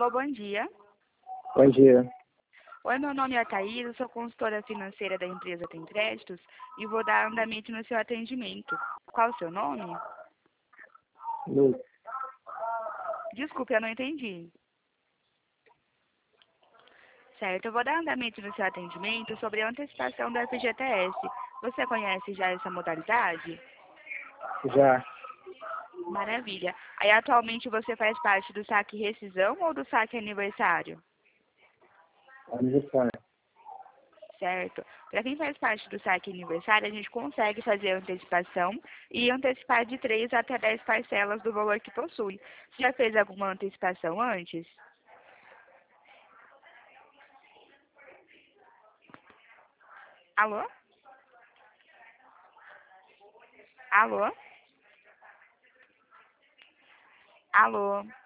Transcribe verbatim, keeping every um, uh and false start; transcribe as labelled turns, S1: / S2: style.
S1: Alô, bom dia.
S2: Bom dia.
S1: Oi, meu nome é Thaís, eu sou consultora financeira da empresa Tem Créditos e vou dar andamento no seu atendimento. Qual o seu nome?
S2: Lu-
S1: Desculpe, eu não entendi. Certo, eu vou dar andamento no seu atendimento sobre a antecipação do F G T S. Você conhece já essa modalidade?
S2: Já.
S1: Maravilha. Aí, atualmente, você faz parte do saque rescisão ou do saque aniversário?
S2: Aniversário.
S1: Certo. Para quem faz parte do saque aniversário, a gente consegue fazer a antecipação e antecipar de três até dez parcelas do valor que possui. Você já fez alguma antecipação antes? Alô? Alô? Alô?